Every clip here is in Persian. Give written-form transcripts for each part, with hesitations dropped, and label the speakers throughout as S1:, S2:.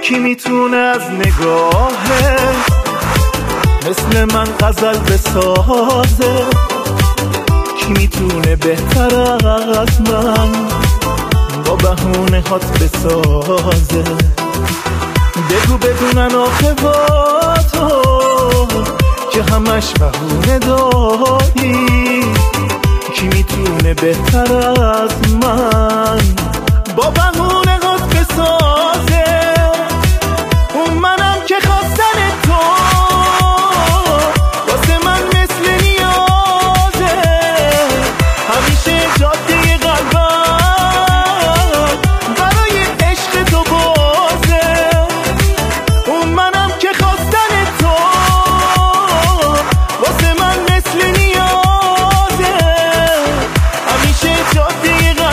S1: کی میتونه از نگاهه مثل من غزل بسازه؟ کی میتونه بهتر از من با بهونه هات بسازه؟ بگو بدونن آخه با تو که همش بهونه داری. کی میتونه بهتر از من با بهونه هات بسازه؟ اون منم که خواستن تو واسه من مثل نیازه، همیشه جاده قلبم برای عشق تو بازه. اون منم که خواستن تو واسه من مثل نیازه، همیشه جاده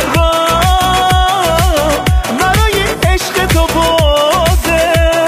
S1: قلبم برای عشق تو بازه.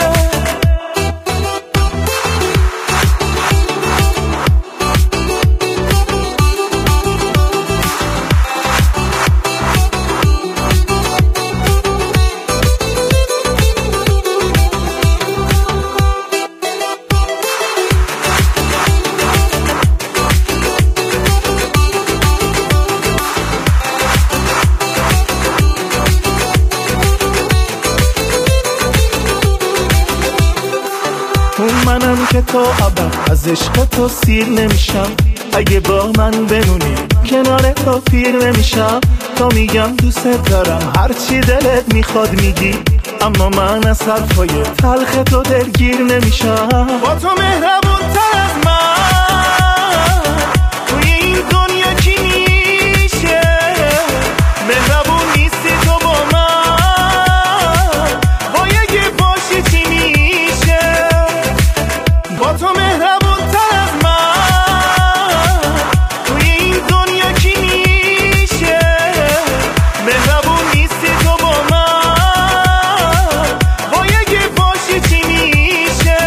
S1: اون منم که تا ابد از عشق تو سیر نمیشم، اگه با من بمونی کنار تو پیر نمیشم. تا میگم دوست دارم هرچی دلت میخواد میگی، اما من از حرفای تلخ تو دلگیر نمیشم. با تو مهربون تر از من توی این دنیا کی میشه؟ مهربون نیستی تو با من، با یه باشی چی میشه؟ با تو مهربون تر از من توی این دنیا کی میشه؟ مهربون نیستی تو با من، با یه باشی چی میشه؟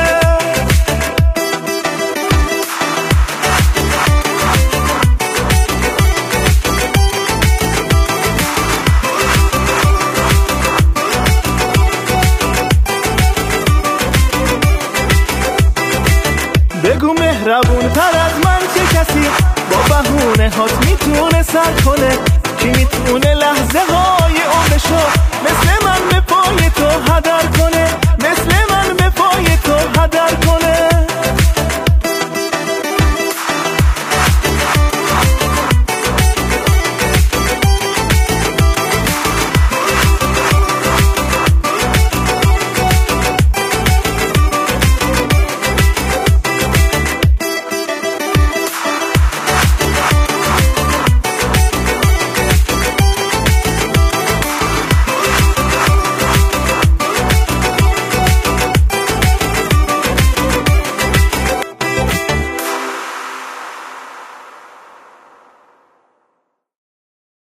S1: بگو مهربون تر از من چه کسی با بهونه هات میتونه سر کنه؟ کی میتونه لحظه های عمرشو مثل من به پای تو هدر